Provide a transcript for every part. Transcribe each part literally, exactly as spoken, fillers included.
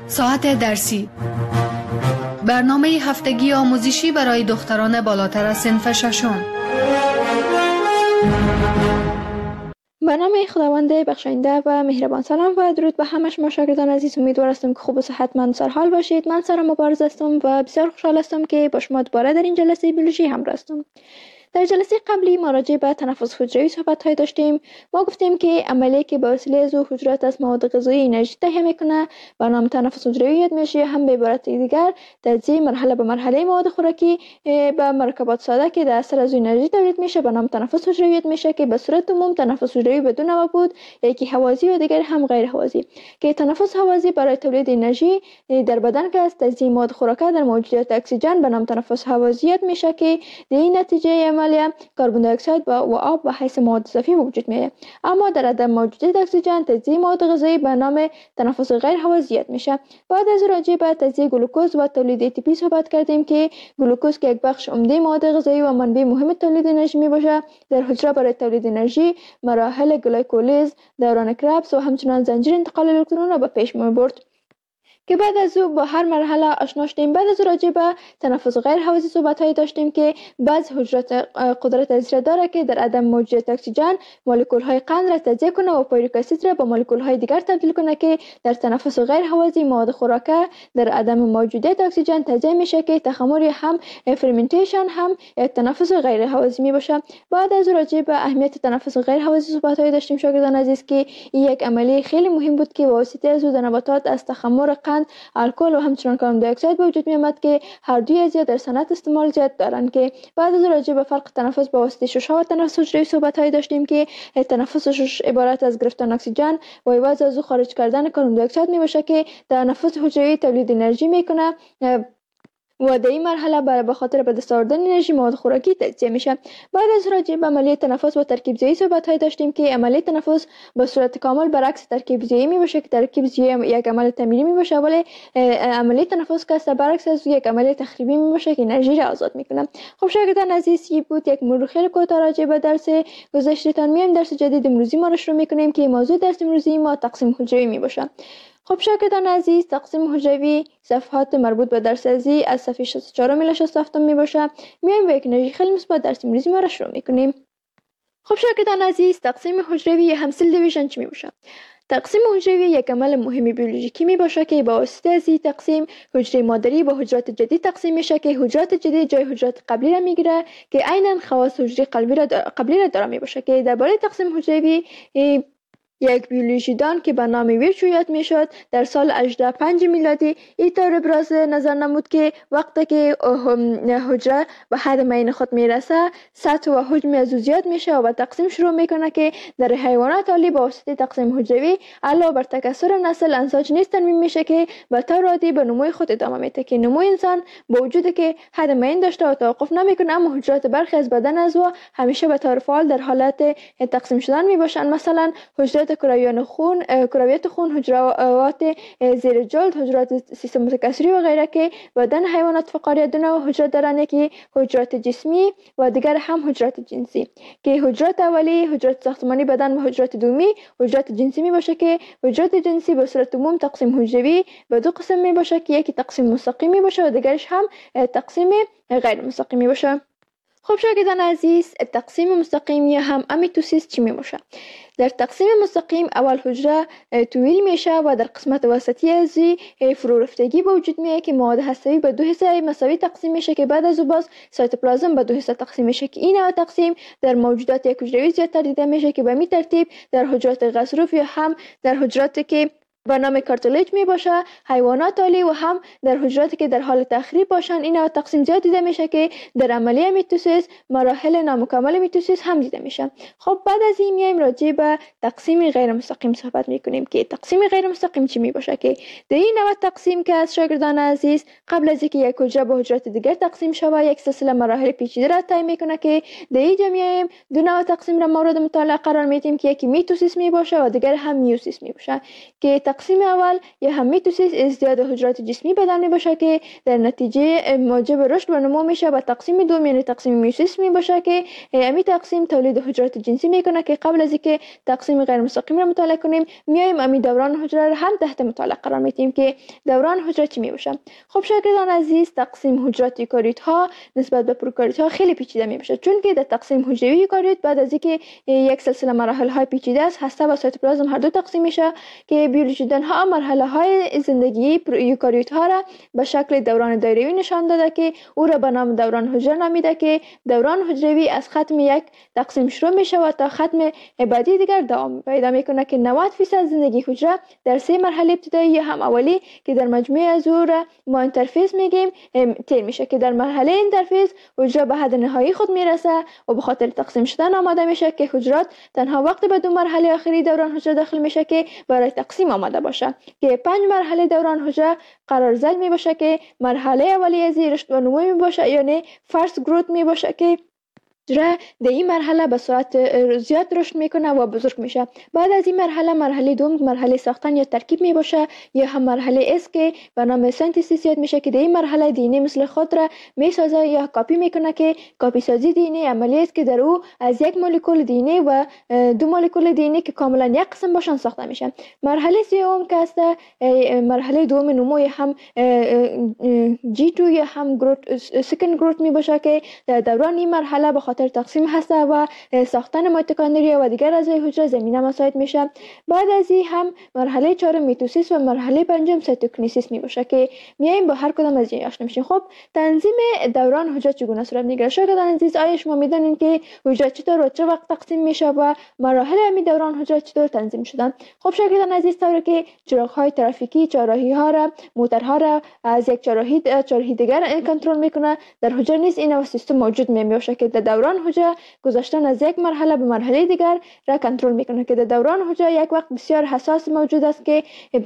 ساعت درسی، برنامه هفتگی آموزشی برای دختران بالاتر از صنف ششم. به نام خداوند بخشاینده و مهربان. سلام و درود به همه شما شاگردان عزیز. امیدوار هستم که خوب و صحتمند سر حال باشید. من سارا مبارز هستم و بسیار خوشحال هستم که با شما دوباره در این جلسه بیولوژی همراه هستم. در جلسه قبلی ما راجع به تنفس حجروی صحبت های داشتیم. ما گفتیم که عملیه که با وسیله از حجرات از مواد غذایی انرژی تهیه میکنه به نام تنفس حجروی یاد میشه. هم به عبارت دیگر تجزیه مرحله به مرحله مواد خوراکی به مرکبات ساده که در اثر از انرژی تولید میشه به نام تنفس حجروی یاد میشه که به صورت عموم تنفس حجروی بدون هوا بود، یکی هوازی و دیگر هم غیر هوازی. که تنفس هوازی برای تولید انرژی در بدن که از تجزیه مواد خوراکی در موجودیت اکسیژن به نام تنفس هوازی یاد میشه که در این نتیجه عملیه کربن دی اکساید و آب به حیث مواد اضافی وجود میاد. اما در عدم موجودیت اکسیژن تجزیه مواد غذایی به نام تنفس غیر هوازی میشه. بعد از راجع به تجزیه گلوکوز و تولید ای تی پی صحبت کردیم که گلوکوز که یک بخش عمده مواد غذایی و منبع مهم تولید انرژی می باشه، در حجره برای تولید انرژی مراحل گلایکولیز، دوران کربس و همچنین زنجیره انتقال الکترون را به پیش می برد که بعد از او با هر مرحله آشنا شدیم. بعد از راجع به تنفس غیر هوازی صحبت هایی داشتیم که بعض حجرات قدرت از را داره که در عدم موجودیت اکسیژن مولکول های قند را تجزیه کنه و پیرویک اسید را به مولکول های دیگر تبدیل کنه که در تنفس غیر هوازی مواد خوراکی در عدم موجودیت اکسیژن تجزیه میشه که تخمر هم فرمنتیشن هم یک تنفس غیر هوازی می باشه. بعد از راجع به اهمیت تنفس غیر هوازی صحبت هایی داشتیم شاگردان عزیز که این یک عملیه خیلی مهم بود که واسطه از او نباتات از تخمر قند، الکل و همچنین کربن دی اکساید به وجود می آمد که هر دوی از در صنعت استعمال زیاد دارند. که بعد از راجع به فرق تنفس با واسطه شش و تنفس حجروی صحبت هایی داشتیم که تنفس شش عبارت از گرفتن اکسیژن و عوض از او خارج کردن کربن دی اکساید می باشه که تنفس حجروی تولید انرژی میکنه و در این مرحله برای به خاطر به دست آوردن انرژی مواد خوراکی تجزیه میشه. بعد از راجع به عملیه تنفس و ترکیب زیایی صحبت های داشتیم که عملیه تنفس به صورت کامل برعکس ترکیب زیایی می باشه که ترکیب زیایی یک عمل تعمیری می باشه ولی عملیه تنفس که برعکس از یک عملیه تخریبی می باشه که انرژی را آزاد میکنه. خب شاگردان عزیز، این بود یک مرور خیلی کوتاه راجع به درس گذشته‌تان. میایم درس جدید امروزی ما را شروع میکنیم که موضوع درس امروزی ما تقسیم حجروی می باشه. خب شاگردان عزیز، تقسیم حجروی صفحات مربوط به درس ازی از صفحه شصت و چهار الی شصت و هفت می باشه. میایم با یک انرژی خیلی مثبت درس امروزی ما را شروع میکنیم. خب شاگردان عزیز، تقسیم حجروی یا هم سل دیویژن چی می باشه؟ تقسیم حجروی یک عمل مهم بیولوژیکی می باشه که با واسطه از این تقسیم حجره مادری با حجرات جدید تقسیم میشه که حجرات جدید جای حجرات قبلی را میگیره که عیناً خواص حجره قبلی را قبلی را داره می باشه. که درباره تقسیم حجروی یک بیولوژیدان که به نام ویرچو یاد میشد در سال هجده صد و پنج میلادی اینطور ابراز نظر نمود که وقتی که حجره به حد معین خود میرسه سطح و حجم از او زیاد میشه و به تقسیم شروع میکنه که در حیوانات عالی با واسطه تقسیم حجروی علاوه بر تکثر نسل انساج نیز ترمیم میشه که به طور عادی به نموی خود ادامه میده. که نموی انسان با وجودی که حد معین داشته و توقف نمیکنه اما حجرات برخی از بدن از او همیشه به طور فعال در حالت تقسیم شدن میباشند. مثلا حجرات کرویات خون، کرویات خون، حجرات زیر جلد، حجرات سیستم متکثری و غیره که بدن حیوانات فقاری دو نوع حجرات دارند، یکی حجرات جسمی و دیگر هم حجرات جنسی. که حجرات اولی حجرات ساختمانی بدن و حجرات دومی حجرات جنسی می باشه که حجرات جنسی به صورت عموم تقسیم حجروی به دو قسم می باشه که یکی تقسیم مستقیمی باشه و دیگرش هم تقسیم غیر مستقیمی باشه. خب شاگردان عزیز، تقسیم مستقیم یا هم امیتوسیس چی می باشه؟ در تقسیم مستقیم اول حجره طویل میشه و در قسمت وسطی از فرو رفتگی به وجود میاد که مواد هسته‌ای به دو حصه مساوی تقسیم میشه که بعد از او باز سایتوپلازم به دو حصه تقسیم میشه که این نوع تقسیم در موجودات یک حجروی زیادتر دیده میشه که به می ترتیب در حجرات غضروف یا هم در حجراتی که به نام کارتلیج می باشه، حیوانات عالی و هم در حجراتی که در حال تخریب باشن این نوع تقسیم زیاد دیده میشه که در عملیه میتوسیس مراحل نامکمل میتوسیس هم دیده میشه. خب بعد از این میایم راجع به تقسیم غیر مستقیم صحبت میکنیم که تقسیم غیر مستقیم چی می باشه؟ که در این نوع تقسیم که از شاگردان عزیز قبل از اینکه یک حجره به حجرات دیگر تقسیم شود یک سلسله مراحل پیچیده را طی میکنه که در اینجا میایم دو نوع تقسیم را مورد مطالعه قرار میدیم که یکی میتوسیس می باشه و دیگر هم میوسیس می باشه. که تقسیم اول یا هم میتوسیس ازدیاد حجرات جسمی بدن می باشه که در نتیجه موجب رشد و نمو میشه و تقسیم دوم یعنی تقسیم میوسیس می باشه که امی تقسیم تولید حجرات جنسی میکنه که قبل از اینکه تقسیم غیر مستقیم را مطالعه کنیم میایم امی دوران حجره را هم تحت مطالعه قرار میدیم که دوران حجره چی می باشه. خب شاگردان عزیز، تقسیم حجرات یوکاریوت ها نسبت به پروکاریوت ها خیلی پیچیده می باشه، چون که در تقسیم حجروی یوکاریوت بعد از اینکه یک سلسله مراحل های پیچیده است هسته و سایتوپلازم هر دو تقسیم میشه که بیولوژیدان ها مرحله های زندگی یوکاریوت ها را به شکل دوران دایروی نشان داده که او را به نام دوران حجره نامیده که دوران حجروی از ختم یک تقسیم شروع میشه و تا ختم بعدی دیگر دوام پیدا میکنه که نود درصد زندگی حجره در سه مرحله ابتدایی یا هم اولی که در مجموعه از او را ما اینترفیس میگیم طی میشه که در مرحله اینترفیس حجره به حد نهایی خود میرسه و به خاطر تقسیم شدن آماده میشه که حجرات تنها وقت به دو مرحله آخری دوران حجره داخل میشه که برای تقسیم آماده باشه که پنج مرحله دوران حجره قرار زد می باشه که مرحله اولیه از رشد و نمو می باشه یعنی فرست گروت می باشه که حجره در این مرحله به صورت زیاد رشد میکنه و بزرگ میشه. بعد از این مرحله مرحله دوم مرحله ساختن یا ترکیب می باشه یا هم مرحله اس که به نام سنتزیس یاد میشه که در این مرحله دی ان ای مثل خود را میسازه یا کاپی میکنه که کاپی سازی دی ان ای عملی است که در او از یک مولکول دی ان ای و دو مولکول دی ان ای که کاملا یک قسم باشن ساخته میشه. مرحله سوم که است مرحله دوم نمو یا هم جی دو یا هم گروت سکند گروت می باشه که در دوران این مرحله به خاطر تقسیم هسته و ساختن میتوکندریا و دیگر اعضای حجره زمینه مساعد میشه. بعد از این هم مرحله چهارم میتوسیس و مرحله پنجم سایتوکینیسیس می باشه که میایم با هر کدام از این آشنا میشیم. خب تنظیم دوران حجره چگونه صورت میگیره؟ شاگردان عزیز، آیا شما میدونین که حجره چطور و چه وقت تقسیم میشه و مراحل همین دوران حجره چطور تنظیم شدن؟ خب شاگردان عزیز، طوری که چراغ های ترافیکی چهارراهی ها را موتورها را از یک چهارراهی چهارراهی دیگر کنترل میکنه، در حجره نیز این نوع سیستم موجود می باشه که در دوران حجره گذشتن از یک مرحله به مرحله دیگر را کنترل میکنه که در دوران حجره یک وقت بسیار حساس موجود است که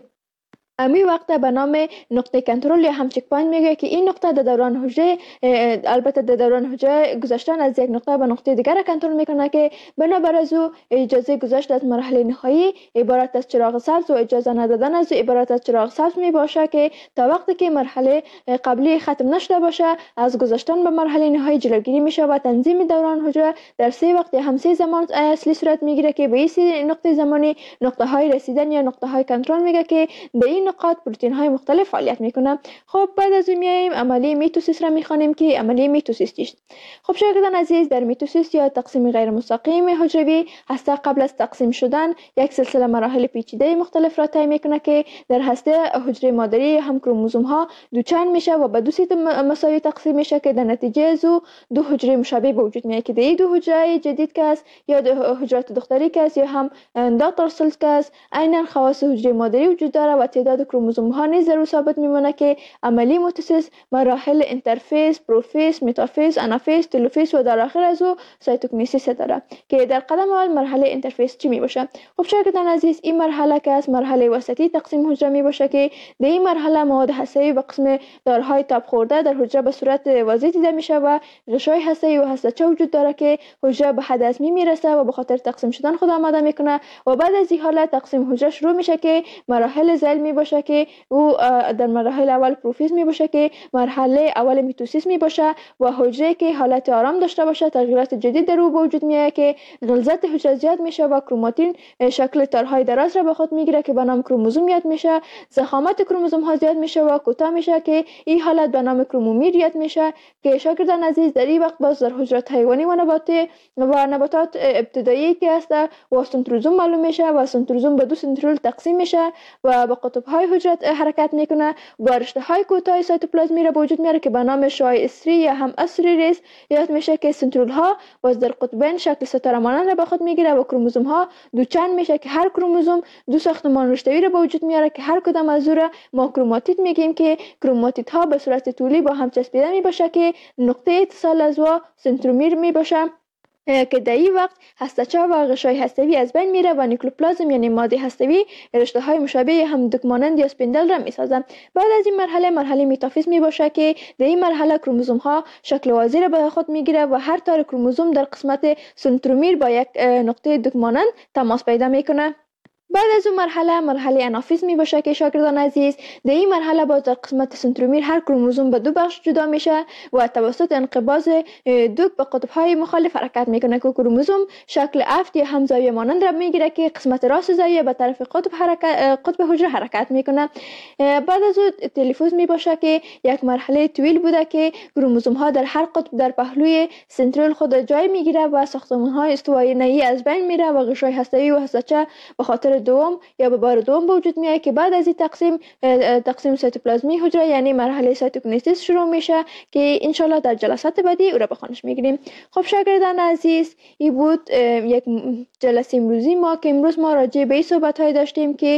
امی وقت به نام نقطه کنترل یا هم چک پوینت میگه که این نقطه در دوران حجره البته در دوران حجره گذشتن از یک نقطه به نقطه دیگر کنترل میکنه که بنابر از او اجازه گذشت از مرحله نهایی عبارت از چراغ سبز و اجازه ندادن از او عبارت از چراغ سبز می باشه که تا وقتی که مرحله قبلی ختم نشده باشه از گذشتن به مرحله نهایی جلوگیری میشه و تنظیم دوران حجره در سه وقت یا هم سه زمان اصلی صورت میگیره که به این نقطه زمانی نقطه های رسیدن یا نقطه های کنترل میگه که در این نقاط پروتئین های مختلف فعالیت میکنه. خب بعد از اون میایم عملیه میتوسیس را میخوانیم که عملیه میتوسیس چیست؟ خب شاگردان عزیز، در میتوسیس یا تقسیم غیر مستقیم حجروی هسته قبل از تقسیم شدن یک سلسله مراحل پیچیده مختلف را طی میکنه که در هسته حجره مادری هم کروموزوم ها دوچند میشه و به دو سیت مساوی تقسیم میشه که در نتیجه از دو حجره مشابه به وجود میاد که در دو حجره جدید که است یا دو حجرات دختری که است یا هم داتر سلز که است عیناً خواص حجره مادری وجود داره و تعداد کروموزوم ها نیز ضرور ثابت میمونه که عملی میتوسیس مراحل اینترفیس، پروفیس، متافیس، آنافیس، تلوفیس و در آخر از او سایتوکینیسیس داره که در قدم اول مرحله اینترفیس چی می باشه؟ خب شاگردان عزیز، این مرحله که از مرحله وسطی تقسیم حجره می باشه که در این مرحله مواد هسته‌ای به قسم دارهای تاب خورده در حجره به صورت واضح دیده میشه و غشای هسته‌ای و هسته‌چه وجود داره که حجره به حد هضمی میرسه و به خاطر تقسیم شدن خود آماده میکنه و بعد از این حالت تقسیم حجره شروع میشه که مراحل ذیل می باشه که او در مراحل اول پروفیز می باشه که مرحله اول میتوسیس می باشه و حجره که حالت آرام داشته باشه تغییرات جدید در او به وجود میاد که غلظت حجره زیاد میشه و کروماتین شکل تارهای دراز را به خود میگیره که به نام کروموزوم یاد میشه. ضخامت کروموزوم ها زیاد میشه و کوتاه میشه که این حالت به نام کرومومیر یاد میشه که شاگردان عزیز در این وقت باز در حجرات حیوانی و نباتی و نباتات ابتدایی که است و سنتروزوم معلوم میشه و سنتروزوم به دو سنترول تقسیم میشه و به قطب های حجرات حرکت میکنه و رشته های کوتاه سایتوپلازمی را به وجود میاره که به نام شعاع استری یا هم استری ریز یاد میشه که سنترول ها باز در قطبین شکل ستاره مانند را به خود میگیره و کروموزوم ها دوچند میشه که هر کروموزوم دو ساختمان رشته‌ای را به وجود میاره که هر کدام از او را ما کروماتید میگیم که کروماتید ها به صورت طولی با هم چسبیده میباشه که نقطه اتصال از و سنترومیر میباشه که در این وقت هسته‌چه و غشای هسته‌ای از بین میره و نیکلوپلازم یعنی ماده هسته‌ای رشته های مشابه هم دک مانند یا اسپندل را میسازن. بعد از این مرحله مرحله میتافیز می باشه که در این مرحله کروموزوم ها شکل واضح را به خود میگیره و هر تار کروموزوم در قسمت سنترومیر با یک نقطه دک مانند تماس پیدا میکنه. بعد از اون مرحله مرحله انافیز می باشه که شاگردان عزیز در این مرحله باز در قسمت سنترومیر هر کروموزوم به دو بخش جدا میشه و توسط انقباض دوک به قطب‌های مخالف حرکت میکنه که کروموزوم شکل افت یا همزاویه مانند را میگیره که قسمت راست زاویه به طرف قطب حرکت قطب حجره حرکت میکنه. بعد از اون تلیفوز می باشه که یک مرحله طویل بوده که کروموزوم ها در هر قطب در پهلوی سنترال خود جای میگیره و ساختمان های استوایی نهی از بین میره و غشای هسته‌ای و هسته‌چه به خاطر دوم یا به بار دوم به وجود میاد که بعد از این تقسیم تقسیم سایتوپلازمی حجره یعنی مرحله سایتوکینیزیس شروع میشه که ان شاء الله در جلسات بعدی او را به خوانش میگیریم. خب شاگردان عزیز، این بود یک جلسه امروزی ما که امروز ما راجع به این صحبت های داشتیم که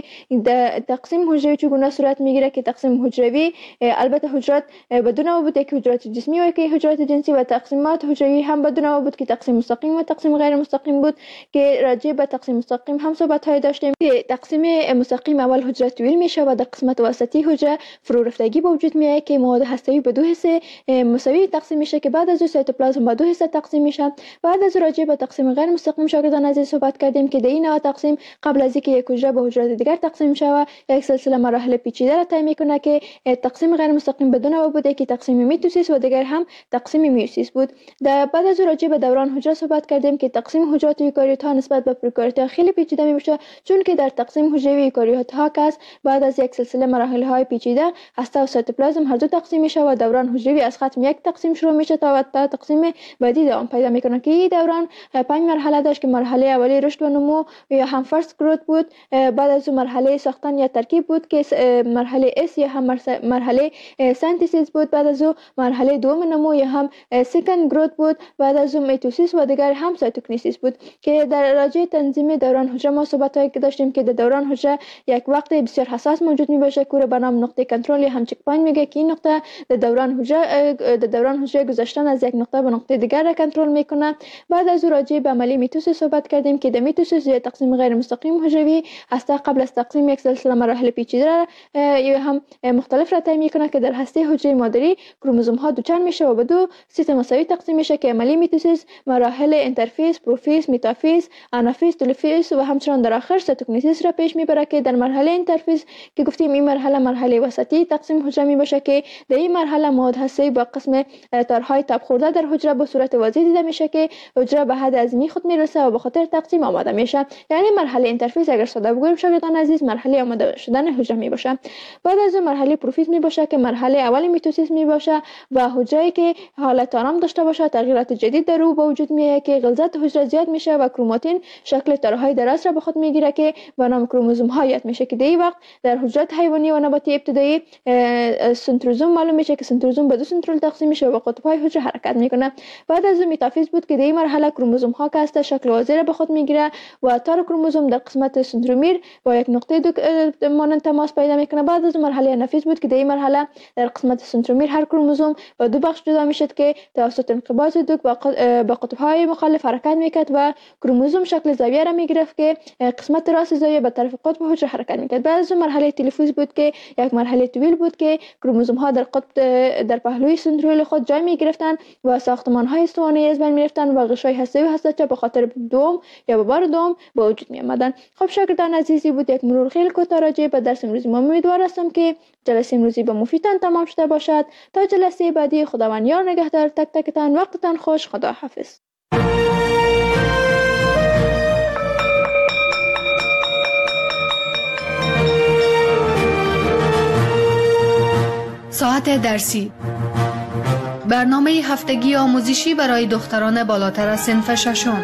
تقسیم حجروی چگونه صورت میگیره که تقسیم حجروی البته حجرات بدون ما بود که حجرات جسمی و که حجرات جنسی و تقسیمات حجروی هم بدون ما بود که تقسیم مستقیم و تقسیم غیر مستقیم بود که راجع به تقسیم مستقیم هم صحبت های داشتیم که تقسیم مستقیم اول حجره طویل میشه و در قسمت وسطی حجره فرو رفتگی به وجود میاد که مواد هسته‌ای به دو حصه مساوی تقسیم میشه که بعد از اون سایتوپلازم به دو حصه تقسیم میشه. بعد از راجع به تقسیم غیر مستقیم شاگردان عزیز صحبت کردیم که در این نوع تقسیم قبل از اینکه یک حجره به حجره دیگر تقسیم شود یک سلسله مراحل پیچیده را طی میکنه که تقسیم غیر مستقیم بدون ما بوده که تقسیم میتوسیس و دیگر هم تقسیم میوسیس بود. در بعد از راجع به دوران حجره صحبت کردیم که تقسیم حجرات یوکاریوت ها نسبت به پروکاریوت ها خیلی پیچیده میشه چون که در تقسیم حجروی یوکاریوت ها کس بعد از یک سلسله مراحل های پیچیده هسته و سایتوپلازم هر دو تقسیم میشه و دوران حجروی از ختم یک تقسیم شروع میشه تا تا تقسیم بعدی دوام پیدا میکنه که این دوران پنج مرحله داشت که مرحله اولی رشد و نمو یا هم فرست گروت بود، بعد از اون مرحله ساختن یا ترکیب بود که مرحله اس یا هم مرحله سنتیسیس بود، بعد از اون مرحله دوم نمو یا هم سکند گروت بود، بعد از اون میتوسیس و دیگر هم سایتوکینیزیس بود که در راجع تنظیم دوران حجره ما صحبت هایی که داشتیم که در دوران حجره یک وقت بسیار حساس موجود می باشه که به نام نقطه کنترل یا هم چک پوینت میگه که این نقطه در دوران حجره در دوران حجره گذشتن از یک نقطه به نقطه دیگر را کنترل میکنه. بعد از راجع به عملی میتوسیس صحبت کردیم که در میتوسیس یا تقسیم غیر مستقیم حجروی هسته قبل از تقسیم یک سلسله مراحل پیچیده را یا هم مختلف را طی میکنه که در هسته حجره مادری کروموزوم ها دوچند میشه و به دو سیت مساوی تقسیم میشه که عملی میتوسیس مراحل اینترفیس، پروفیز، میتافیز، انافیز، تلفیز و همچنان در آخر سایتوکینیزیس را پیش میبره که در مرحله اینترفیز که گفتیم این مرحله مرحله وسطی تقسیم حجره می باشه که در این مرحله مواد هسته‌ای با قسم تارهای تاب خورده در حجره به صورت واضح دیده میشه که حجره به حد عظمی خود میرسه و به خاطر تقسیم آماده میشه. یعنی مرحله اینترفیس اگر ساده بگوییم شاگردان عزیز مرحله آماده شدن حجره می باشه. بعد از مرحله پروفیز می باشه که مرحله اول میتوسیس می باشه و حجره که حالت آرام داشته باشه تغییرات جدید در او به وجود میاد که غلظت حجره زیاد میشه و کروماتین شکل تارهای دراز را به خود میگیره که به نام کروموزوم ها یاد میشه که در این وقت در حجرات حیوانی و نباتی ابتدایی سنتروزوم معلوم میشه که سنتروزوم به دو سنترول تقسیم میشه و قطب های حجره حرکت میکنه. بعد از میتافیز بود که در این مرحله کروموزوم ها که هست شکل واضح را به خود میگیره و تار کروموزوم در قسمت سنترومیر با یک نقطه دو مانند تماس پیدا میکنه. بعد از مرحله انافیز بود که در این مرحله در قسمت سنترومیر هر کروموزوم با دو بخش جدا میشد که توسط انقباض دوک با قطب های مخالف حرکت میکرد و کروموزوم شکل زاویه را میگرفت که قسمت راست زاویه به طرف قطب حجره حرکت میکرد. بعد از مرحله تلیفوز بود که یک مرحله طویل بود که کروموزوم ها در قطب در پهلوی سنترال خود جای میگرفتند و ساختمان های استوانه‌ای از بین میرفتند و غشای هسته‌ای و هسته‌چه به خاطر دوم یا به بار دوم به وجود می آمدند. خب شاگردان عزیزی بود یک مرور خیلی کوتاه راجع به درس امروزی. ما امیدوار هستم که جلسه امروزی به مفیدتان تمام شده باشد. تا جلسه بعدی خداوند یار نگهدار تک تکتان. وقتتان خوش. خدا حافظ. ساعت درسی برنامه هفتگی آموزشی برای دختران بالاتر از صنف ششم.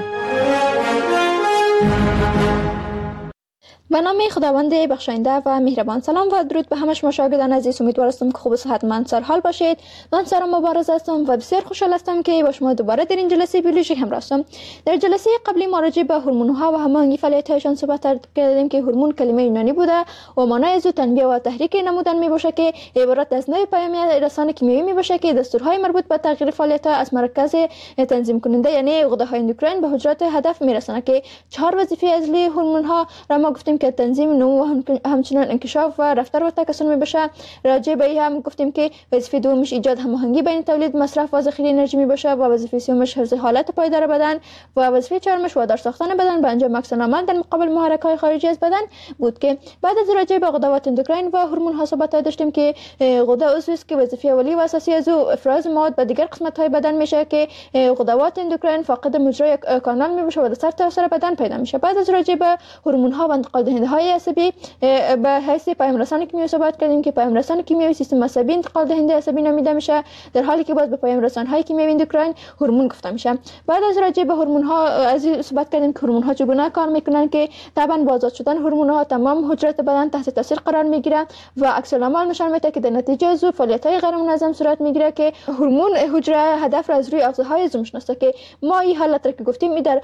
به نام خداوند بخشاینده و مهربان. سلام و درود به همه شما شاگردان عزیز. امیدوار هستم که خوب و صحتمند سرحال باشید. من سارا مبارز هستم و بسیار خوشحال هستم که با شما دوباره در این جلسه بیولوژی همراه هستم. در جلسه قبلی ما راجع به هورمون‌ها و هماهنگی فعالیت‌هایشان صحبت کردیم که هورمون کلمه یونانی بوده و معنای از تنبیه و تحریک نمودن میباشه که عبارت از نوع پیامی رسانه کیمیایی میباشه که دستورهای مربوط به تغییر فعالیت‌ها از مرکز تنظیم کننده یعنی غده‌های اندوکراین به حجرات هدف میرسونه که چهار وظیفه اصلی هورمون‌ها را ما گفتیم که تنظیم نمو و همچنان انکشاف و رفتار و تکثر می باشه. راجع به این هم گفتیم که وظیفه دومش ایجاد هماهنگی بین تولید، مصرف و ذخیره انرژی می باشه و وظیفه سومش حفظ حالت پایدار بدن و وظیفه چهارمش وادار ساختن بدن به انجام عکس العمل در مقابل محرک‌های خارجی از بدن بود. که بعد از راجع به غدوات اندوکراین و هورمون ها صحبت داشتیم که غده عضوی است که وظیفه اولیه و اساسی از او افراز مواد به دیگر قسمت‌های بدن میشه که غدوات اندوکراین فاقد مجرای کانال می باشه و در سر تاثیر بدن پیدا میشه. بعد از راجع به هورمون ها و انتقال دهنده های عصبی به حیث پیام رسان کیمیایی صحبت کردیم که پیام رسان کیمیایی سیستم عصبی انتقال دهنده عصبی نامیده میشه، در حالی که باز به پیام رسان های کیمیایی اندوکراین هورمون گفته میشه. بعد از راجع به هورمون ها از صحبت کردیم که هورمون ها چگونه کار میکنن که طبعا با آزاد شدن هورمون ها تمام حجرات بدن تحت تاثیر قرار میگیره و عکس العمل نشان میده که در نتیجه از فعالیت های غیر منظم صورت میگیره که هورمون حجره هدف را از روی افزارهای عضو میشناسه که ما این حالت را که گفتیم در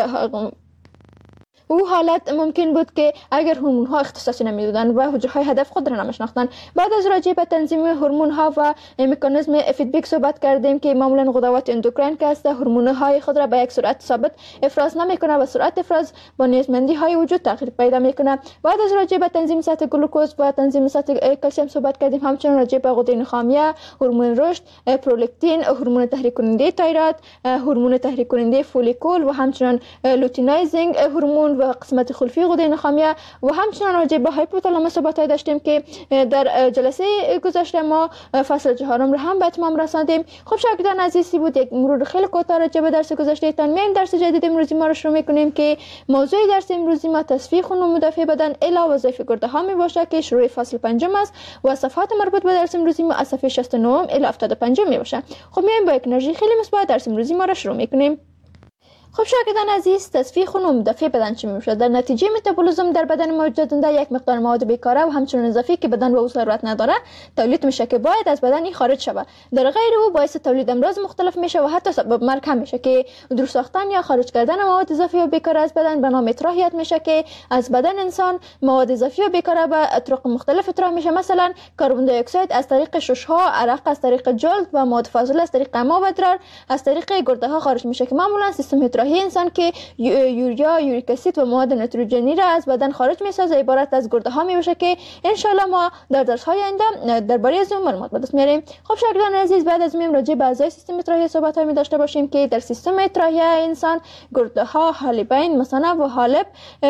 او حالت ممکن بود که اگر هورمون ها اختصاصی نمیدادن و حجره های هدف خود را نمیشناختن. بعد از راجع به تنظیم هورمون ها و مکانیزم فیدبک صحبت کردیم که معمولا غدوات اندوکراین که است هورمون های خود را به یک سرعت ثابت افراز نمیکنه و سرعت افراز با نیازمندی های وجود تغییر پیدا میکنه. بعد از راجع به تنظیم سطح گلوکوز و تنظیم سطح کلسیم صحبت کردیم، همچنین راجع به غده نخامیه، هورمون رشد، پرولاکتین، هورمون تحریک کننده تایروید، هورمون تحریک کننده فولیکول و همچنین لوتینایزینگ هورمون و قسمت خلفی غده نخامیه و همچنین راجع به هایپوتالاموس صحبت داشتیم که در جلسه گذشته ما فصل چهارم را هم به اتمام رساندیم. خب شاگردان عزیزی بود یک مرور خیلی کوتاه راجع به درس گذشته تان. میایم درس جدید امروزی ما رو شروع میکنیم که موضوع درس امروزی ما تصفیه خون و مدافع بدن الی وظایف گرده ها می باشه که شروع فصل پنجم است و صفحات مربوط به درس امروزی ما از صفحه شصت و نه الی هفتاد و پنج می باشه. خب میایم با یک انرژی خیلی مثبت درس امروزی ما رو شروع میکنیم. خب شاگردان عزیز، تصفیه خون و مدافع بدن چی میشه؟ در نتیجه متابولیسم در بدن موجودنده یک مقدار مواد بیکاره و همچنین اضافی که بدن به او ضرورت نداره تولید میشه که باید از بدن این خارج شود. در غیر او باعث تولید امراض مختلف میشه و حتی سبب مرگ هم میشه که دور ساختن یا خارج کردن مواد اضافی و بیکاره از بدن به نام اطراحیت میشه که از بدن انسان مواد اضافی و بیکاره به طرق مختلف اطراح میشه. مثلا کربن دی اکساید از طریق ششها، عرق از طریق جلد و مواد فاضله از طریق اما و ادرار از طریق گرده ها خارج میشه که معمولا سیستم اطراحی انسان که یوریا، یوریک اسید و مواد نیتروژنی را از بدن خارج میسازه عبارت از گرده ها میباشه که ان شاء الله ما در درس های آینده درباره از اون معلومات به دست میاریم. خب شاگردان عزیز، بعد از میم راجع به اعضای سیستم اطراحی صحبت های می داشته باشیم که در سیستم اطراحی انسان گرده ها، حالبین، مثانه و حالب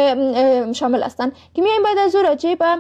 شامل هستند که میایم بعد از اون راجع به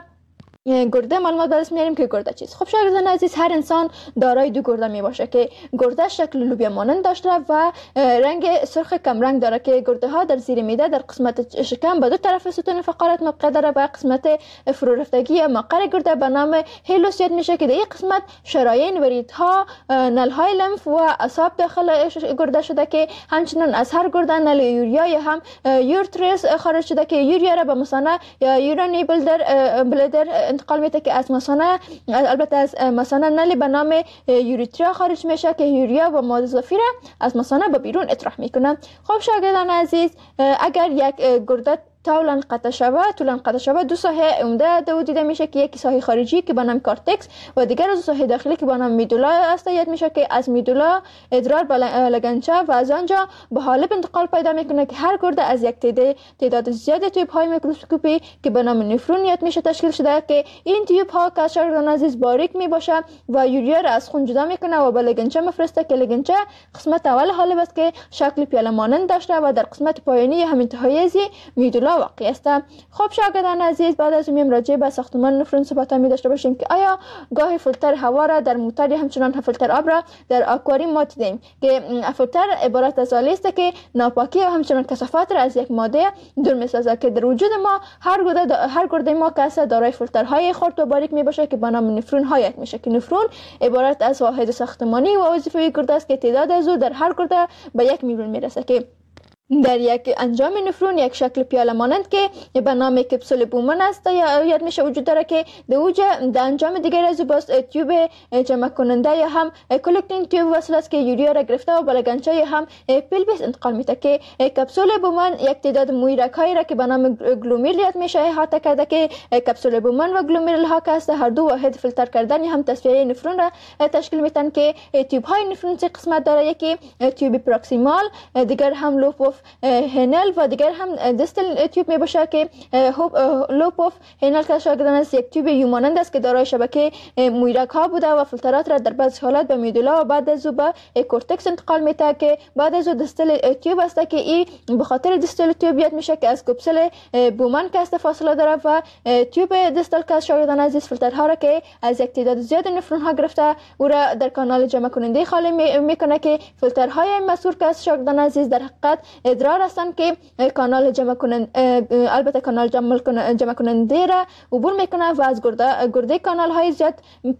گرده معلومات درس میاریم که گرده چیست. خب شاگردان عزیز، هر انسان دارای دو گرده می باشه که گرده شکل لوبیا مانند داشته و رنگ سرخ کم رنگ داره که گرده ها در زیر معده در قسمت شکم به دو طرف ستون فقرات موقع داره و قسمت فرو رفتگی یا مقر گرده به نام هیلوس یاد میشه که در این قسمت شرايين و ریدها، نل های لمف و اعصاب داخل گرده شده که همچنین از هر گرده نل یوریا یا هم یورترس خارج شده که یوریا را به مثانه یا یورانی بلدر بلدر انتقال میده که از مثانه البته از مثانه نلی به نام یوریتریا خارج میشه که یوریا و مواد اضافی را از مثانه به بیرون اطراح میکنه. خب شاگردان عزیز، اگر یک گرده طولا قطع شود طولا قطع شود دو ساحه عمده دو دیده میشه که یکی ساحه خارجی که به نام کورتکس و دیگر از ساحه داخلی که به نام میدولا است یاد میشه که از میدولا ادرار به لگنچه و از آنجا به حالب انتقال پیدا میکنه که هر گرده از یک تعداد تعداد زیادی تیوب های میکروسکوپی که به نام نفرون یاد میشه تشکیل شده که این تیوب ها که شاگردان عزیز باریک میباشه و یوریا را از خون جدا میکنه و به لگنچه میفرسته که لگنچه قسمت اول حالب است که شکل پیاله مانند داشته و در قسمت پایانی هم انتهایی از میدولا واقع است. خب شاگردان عزیز، بعد از میم راجع به ساختمان نفرون صحبت می داشته باشیم که آیا گاهی فیلتر هوا را در موتور همچنان فیلتر آب را در آکواریوم ما دیدیم که فیلتر عبارت از آلی است که ناپاکی و همچنان کثافات را از یک ماده دور می سازد که در وجود ما هر گرده هر گرده ما که دارای فیلترهای خرد و باریک می باشه که به نام نفرون هایت میشه که نفرون عبارت از واحد ساختمانی و وظیفه‌ای گرده است که تعداد از او در هر گرده به یک میلیون میرسه که در یک انجام نفرون یک شکل پیاله مانند که به نام کپسول بومن است یا یاد میشه وجود داره که در اوج در انجام دیگر از باز تیوب جمع کننده یا هم کلکتین تیوب وصل است که یوریا را گرفته و بلگنچه یا هم پلویس انتقال میده که کپسول بومن یک تعداد مویرک هایی را که به نام گلومیرل یاد میشه احاطه کرده که کپسول بومن و گلومیرل ها که است هر دو واحد فیلتر کردن یا هم تصفیه نفرون را تشکیل میدن که تیوب های نفرون سه قسمت داره، یکی تیوب پروکسیمال دیگر هم لوپ هنل و دیگر هم دیستال تیوب می باشه که لوب آف هنل کشف شدن است. یک تیوب یو مانند است که دارای شبکه مویرک ها بوده و فیلترات را در بعضی حالات به میدولا و بعد از او به کورتکس انتقال میده که بعد از او دیستال تیوب است که این به خاطر دیستال تیوبیت میشه که از کپسول بومن که است فاصله داره و تیوب دیستال کشف شدن از فیلترها را که از یک تعداد زیاد نفرون ها گرفته او را در کانال جمع کننده خالی میکنه که فیلترهای مسئول کشف شدن عزیز در حقیقت ادرار هستند که کانال جمع کننده البته کانال جمع کننده را عبور میکنه و از گرده گرده کانال های زیاد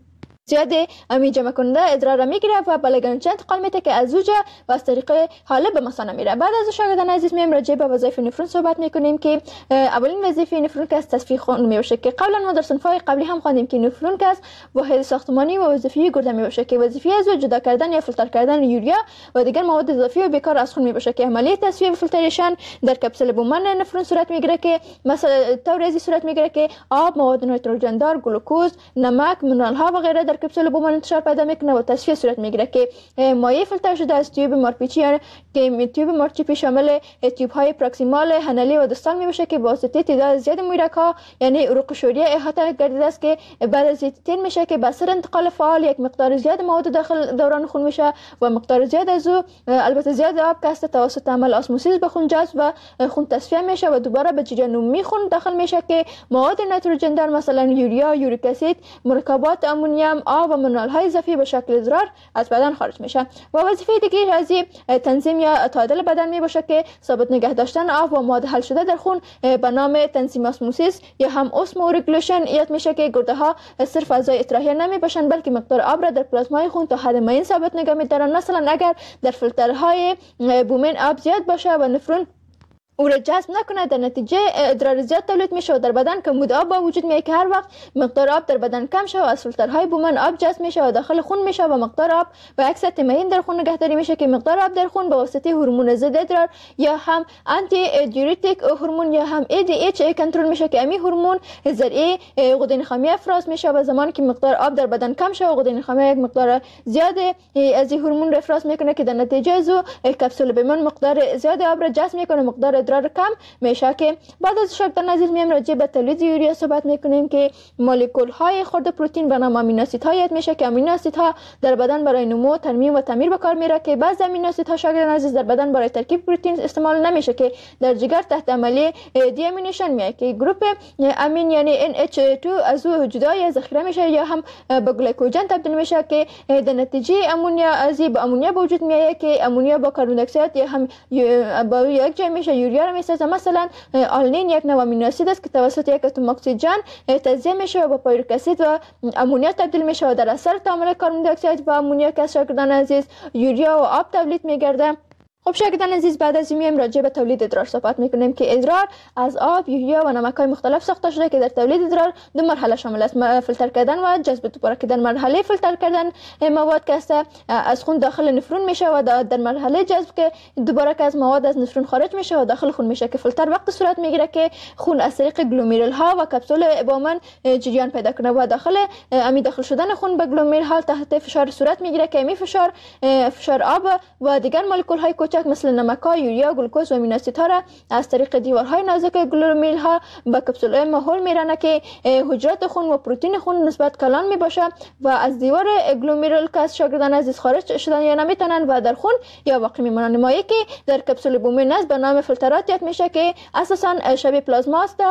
زیاده امی جمع کننده ادرار را میگیره و به لگنچه انتقال میده که از اوجه و از طریق حاله به مثانه میره. بعد از شاگردان عزیز میم راجع به وظایف نفرون صحبت میکنیم که اولین وظیفه نفرون که از تصفیه خون میباشه که قبلا ما در صنف‌های قبلی هم خواندیم که نفرون که از واحد ساختمانی و وظیفه گرده میباشه که وظیفه از جدا کردن یا فیلتر کردن یوریا و دیگر مواد اضافی و بیکار از خون میباشه که عملیه تصفیه و فیلتریشن در کپسول بومن نفرون صورت میگیره که مثلا طور ازی صورت میگیره که آب، مواد نیتروژن دار، گلوکوز، نمک، منرال ها و غیره در کپسول بومن انتشار پیدا میکنه و تصفیه صورت میگیره که مایع فیلتر شده از تیوب مارپیچی که تیوب مارپیچی شامل تیوب های پروکسیمال، هنلی و دستال میباشه که با واسطه تعداد زیاد مویرک ها یعنی عروق شوریه احاطه گردیده است که بعد از تیر میشه که به اثر انتقال فعال یک مقدار زیاد مواد داخل دوران خون میشه و مقدار زیاد از او البته زیاد آب که است توسط عمل اسموسیس به خون جذب و خون تصفیه میشه و دوباره به جریان عمومی خون داخل میشه که مواد نیتروژن دار مثلا یوریا، یوریک اسید، مرکبات امونیم، آب و منرال های اضافی به شکل ادرار از بدن خارج میشه. و وظیفه دیگه از تنظیم یا تعادل بدن می باشه که ثابت نگه داشتن آب و مواد حل شده در خون به نام تنظیم اسموسیس یا هم اسمورگولیشن یاد میشه که گرده ها صرف فضای اطراحی نمی باشن بلکه مقدار آب را در پلازمای خون تا حد معین ثابت نگه میدارن. مثلا اگر در فیلترهای بومن آب زیاد باشه و نفرون او را جذب نکنه در نتیجه ادرار زیاد تولید میشه و در بدن کمبود آب با وجود میاد که هر وقت مقدار آب در بدن کم شه و از فیلترهای بومن آب جذب میشه و داخل خون میشه و مقدار آب به عکس معین در خون نگهداری میشه که مقدار آب در خون به واسطه هورمون ضد ادرار یا هم آنتی دیوریتیک هورمون یا هم ای دی اچ کنترل میشه که امی هورمون ذریعه غده نخامی افراز میشه و زمانی که مقدار آب در بدن کم شه و غده نخامی یک مقدار زیاد از این هورمون افراز میکنه که در نتیجه از کپسول بومن مقدار زیاد آب را جذب میکنه مقدار ادرار کم میشه. که بعد از شاگردان عزیز میم راجع به تولید یوریا صحبت میکنیم که مولکول های خرد پروتئین به نام امینو اسیدها یاد میشه که امینو اسیدها در بدن برای نمو، ترمیم و تعمیر به کار میره که بعضی امینو اسیدها شاگردان عزیز در بدن برای ترکیب پروتئین استعمال نمیشه که در جگر تحت عملیه دی امینیشن میاد که گروپ امین یعنی ان اچ دو از او جدای ذخیره میشه یا هم به گلیکوژن تبدیل میشه که در نتیجه امونیا از به امونیا به وجود میاد که امونیا با کربن دی اکساید یا هم با یک جای میشه یوریا را میسازه. مثلا آلنین یک نوع امینو اسید است که توسط یک اتم اکسیژن تجزیه میشه و با پیروریک اسید و امونیا تبدیل میشه و در اثر تعامل کربن دی اکساید و امونیا که شاگردان عزیز یوریا و آب تولید میگرده. خب شاگردان عزیز بعد از این راجع به تولید ادرار صحبت میکنیم که ادرار از آب، یوریا و نمک‌های مختلف ساخته شده که در تولید ادرار دو مرحله شامل است: فیلتر کردن و جذب دوباره. که در مرحله فیلتر کردن مواد که است از خون داخل نفرون میشه و در مرحله جذب که دوباره که از مواد از نفرون خارج میشه و داخل خون میشه که فیلتر وقت صورت میگیره که خون از طریق گلومرول ها و کپسول بومن جریان پیدا کنه و داخل امی داخل شدن خون به گلومرول ها تحت فشار صورت میگیره که امی فشار فشار آب و دیگر مولکول های کوچک مثل نمک‌ها، یوریا، گلوکوز و امینو اسیدها را از طریق دیوارهای نازک گلومرول ها به کپسول محول میرانه که حجرات خون و پروتئین خون نسبت کلان میباشه و از دیوار گلومرول که از شاگردان عزیز خارج شدن یا نمیتونن و در خون یا باقی میمونن. مایعی که در کپسول بومن است به نام فیلترات یاد میشه که اساسا شبیه پلازما است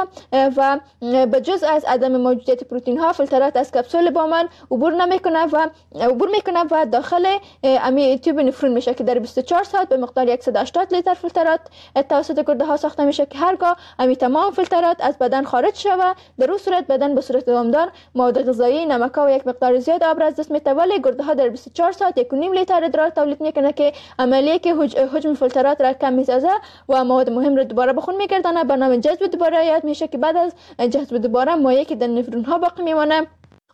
و به جز از عدم موجودیت پروتئین ها فیلترات از کپسول بومن عبور نمیکنه و عبور میکنه و داخل امی تیوب نفرون میشه که در بیست و چهار ساعت به مقدار صد و هشتاد لیتر فیلترات توسط گرده ها ساخته میشه که هرگاه امی تمام فیلترات از بدن خارج شود در اون صورت بدن به صورت دوامدار مواد غذایی، نمک و یک مقدار زیاد آب را از دست میده. ولی گرده ها در بیست و چهار ساعت یک و نیم لیتر ادرار تولید میکنه که عملیه که حجم فیلترات را کم میسازه و مواد مهم را دوباره به خون میگردانه به نام جذب دوباره یاد میشه که بعد از جذب دوباره مایعی که در نفرون ها باقی میمانه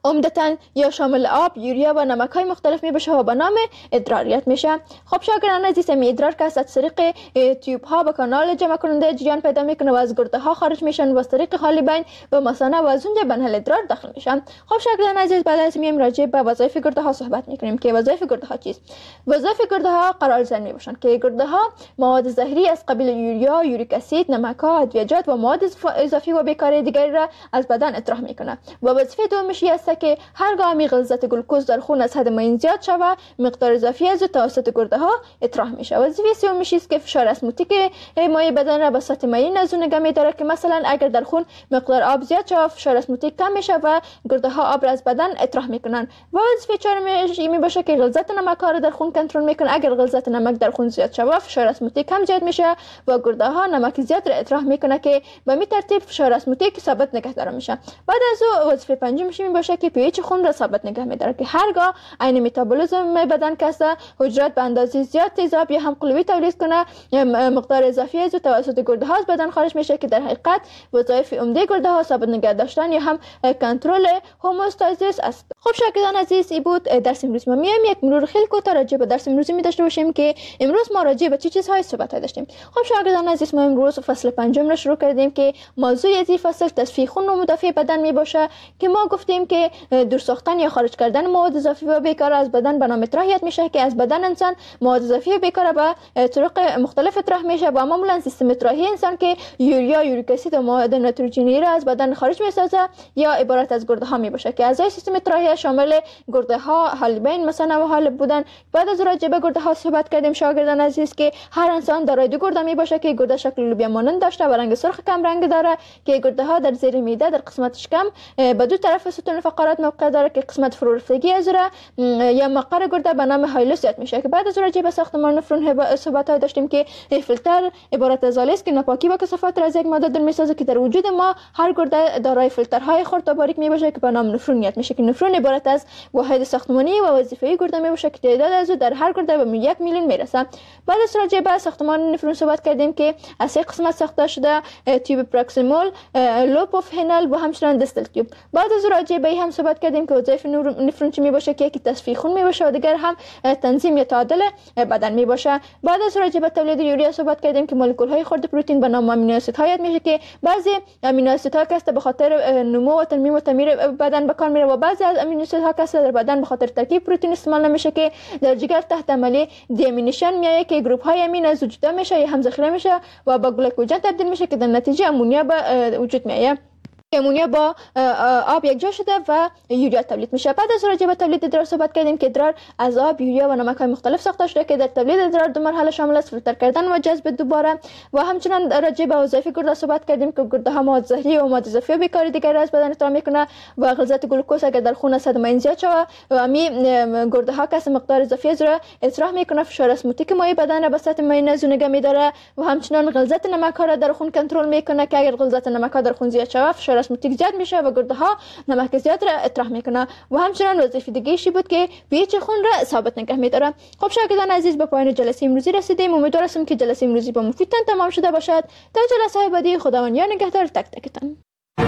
عمدتاً یا شامل آب، یوریا و نمک‌های مختلف می‌باشه و به نام ادراریت میشه. خب شاگردان عزیز، می ادرار که از طریق تیوب‌ها به کانال جمع کننده جریان پیدا میکنه و از گرده‌ها خارج میشن و از طریق خالی بین به مثانه و از اونجا به نهل ادرار داخل میشن. خب شاگردان عزیز، بعد از میایم راجع به وظایف گرده‌ها صحبت میکنیم که وظایف گرده‌ها چیست. وظایف گرده‌ها قرارزن میباشن که گرده‌ها مواد زهری از قبیل یوریا، یوریک اسید، نمک‌ها، ادویه‌جات و مواد اضافی و بیکاری دیگری را از بدن اطراح میکنه. و وظیفه دومش است که هرگاه می غلظت گلوکوز در خون از حد معین زیاد شود، مقدار اضافی از توسط گرده‌ها اطراح میشه. وظیفه سومش است که فشار اسموتیک مایع بدن را به سطح معین از اون نگه می‌داره که مثلا اگر در خون مقدار آب زیاد شود، فشار اسموتیک کم میشه و گرده‌ها آب را از بدن اطراح میکنن. و وظیفه چهارمش می باشه که غلظت نمک‌ها را در خون کنترل میکنه. اگر غلظت نمک در خون زیاد شود، فشار اسموتیک کم زیاد میشه و گرده‌ها نمک زیاد را اطراح میکنه که به این ترتیب فشار اسموتیک ثابت نگه داره میشه. بعد از او وظیفه پنجمش می باشه که پی‌اچ خون را ثابت نگه می‌داره که هرگاه عین متابولیسم بدن کسا حجرات به اندازه زیاد تیزاب یا هم قلوی تولید کنه، مقدار اضافی از توسط گرده‌ها از بدن خارج میشه که در حقیقت وظایف عمده گرده‌ها ثابت نگه داشتن یا هم کنترل هوموستازیس است. خب شاگردان عزیز، این بود درس امروز. ما میایم یک مرور خیلی کوتاه راجع به درس امروزی می داشته باشیم که امروز ما راجع به چه چیزهای صحبت داشتیم. خب شاگردان عزیز، ما امروز فصل پنجم را شروع کردیم که موضوع از این فصل تصفیه خون و مدافع بدن می باشه که ما گفتیم که دور ساختن یا خارج کردن مواد اضافی و بیکار از بدن به نام اطراحیت میشه که از بدن انسان مواد اضافی و بیکار به طرق مختلف اطراح میشه و معمولا سیستم اطراحی انسان که یوریا، یوریک اسید و مواد نیتروژنی را از بدن خارج میسازه یا عبارت از گرده ها می باشه که اعضای سیستم اطراحی شامل گرده ها، حالبین مثلا و حالب بودن. بعد از راجع به گرده ها صحبت کردیم شاگردان عزیز که هر انسان دارای دو گرده می باشه که گرده شکل لوبیا مانند داشته و رنگ سرخ کم رنگ داره که گرده ها در زیر معده در قسمت شکم به دو طرف ستون فقرات موقع داره که قسمت فرورفتگی از را یا مقر گرده به نام هایلوس یاد میشه. که بعد از راجع به ساختمان نفرون صحبت های داشتیم که فیلتر عبارت از آلی است که ناپاکی و کثافات را از یک ماده دور میسازه که در وجود ما هر گرده دارای فیلترهای خرد و باریک می باشه که به نام نفرون یاد میشه که نفرون عبارت از واحد ساختمانی و وظیفه‌ای گرده می باشه که تعداد از او در هر گرده به یک میلیون میرسه. بعد از راجع به ساختمان نفرون صحبت کردیم که از سه قسمت ساخته شده: تیوب پروکسیمال، لوب اف هنل و همچنین دستل تیوب. بعد از راجع به هم صحبت کردیم که وظیفه نفرون چی می باشه که یکی تصفیه خون می باشه و دیگر هم تنظیم یا تعادل بدن می باشه. بعد از راجع به تولید یوریا صحبت کردیم که مولکول های خرد پروتئین به نام آمینو اسیدها یاد میشه که بعضی آمینو اسیدها که به خاطر نمو و تنمیم و تعمیر بدن به کار میره و بعضی از آمینو اسیدها که در بدن به خاطر ترکیب پروتئین استعمال نمیشه که در جگر تحت عملیه دیامینیشن میایه که گروپ های امین از وجود میشه یا هم ذخیره میشه و با گلیکوژن تبدیل میشه که در نتیجه امونیا به وجود میایه. امونیا با آب یک جا شده و یوریا تولید میشه. بعد از راجع به تولید ادرار صحبت کردیم که ادرار از آب، یوریا و نمک‌های مختلف ساخته شده که در تولید ادرار دو مرحله شامل است: فیلتر کردن و جذب دوباره. و همچنین راجع به وظایف گرده صحبت کردیم که گرده ها مواد زهری و مواد اضافی و بیکاری دیگر از بدن اطراح میکنه و غلظت گلوکوز اگر در خون از حد معین زیاد شود و می گرده ها کس مقدار اضافی از را اطراح میکنه، فشار اسموتیک مایع بدن را به سطح معین از نگه میداره و همچنین غلظت نمک ها را در خون کنترل میکنه که اگر غلظت نمک ها در خون زیاد شود، فشار اسموتیک زیاد میشه و گرده ها نمک زیاد را اطراح میکنه. و همچنین وظیفه دیگه شی بود که پیچ خون را ثابت نگه میداره. خب شاگردان عزیز، به پایان جلسه امروزی رسیدیم. امیدوارم که جلسه امروزی با مفیدتان تمام شده باشد. تا جلسه های بعدی، خداوند یار نگهدار تک تکتان.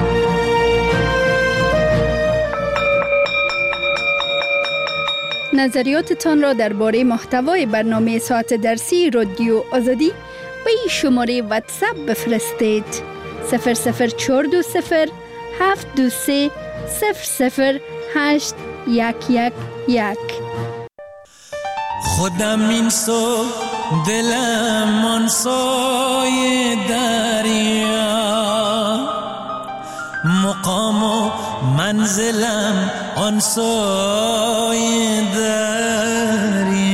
نظریاتتان را درباره محتوای برنامه ساعت درسی رادیو آزادی به این شماره واتساپ بفرستید: صفر صفر چهار دو صفر هفت دو سه صفر صفر هشت یک یک یک. خودم این سو دلم آن سوی دریا، مقام و منزلم آن سوی دریا.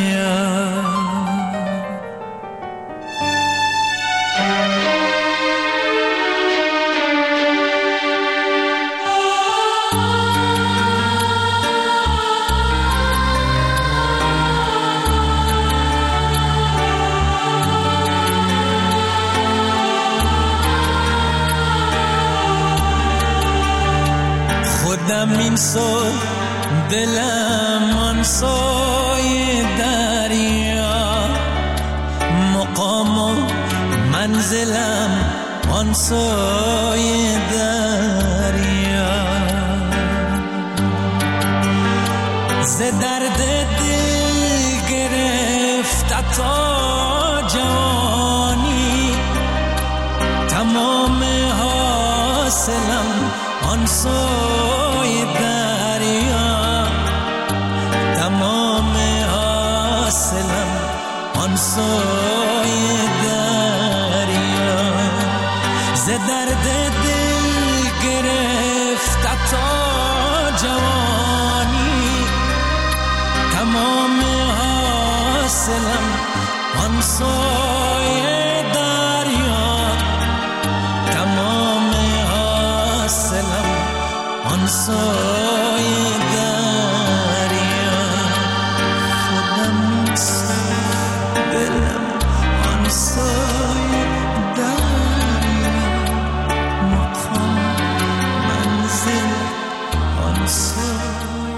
خودم این سو دلم آن سوی دریا، مقام و منزلم آن سوی دریا. ز درد دل گرفت تا جوانی، تمام حاصلم آن سوی دریا، تمام حاصلم آن سوی دریا. ز درد دل گرفت تا جوانی، تمام حاصلم آن سوی دریا، تمام حاصلم آن سوی